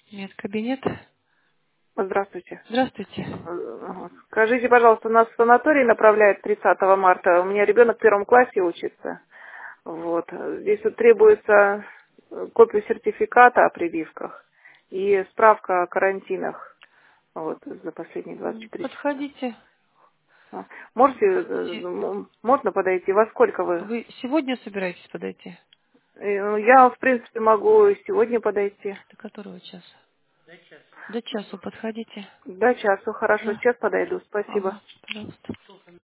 Нет, кабинет. Здравствуйте. Здравствуйте. Скажите, пожалуйста, нас в санаторий направляют 30 марта. У меня ребенок в 1 классе учится. Вот. Здесь вот требуется копия сертификата о прививках и справка о карантинах вот, за последние 24 часа. Подходите. А, Можете, Се- можно подойти? Во сколько вы? Вы сегодня собираетесь подойти? Ну, я, в принципе, могу и сегодня подойти. До которого часа? До часу подходите. До часу, хорошо, Да. сейчас подойду, спасибо. Ага, пожалуйста.